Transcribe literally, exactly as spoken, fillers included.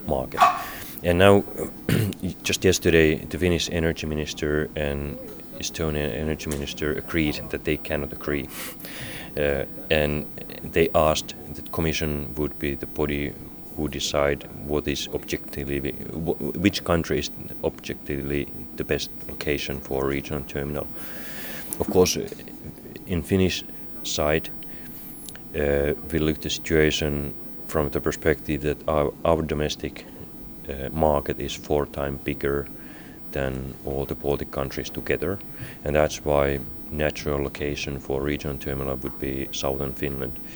market. And now, just yesterday, the Finnish energy minister and Estonian energy minister agreed that they cannot agree. Uh, and they asked that the Commission would be the body who decide what is objectively, which country is objectively the best location for a regional terminal. Of course, in Finnish side, uh, we look at the situation from the perspective that our, our domestic uh, market is four times bigger than all the Baltic countries together, and that's why natural location for regional terminal would be southern Finland.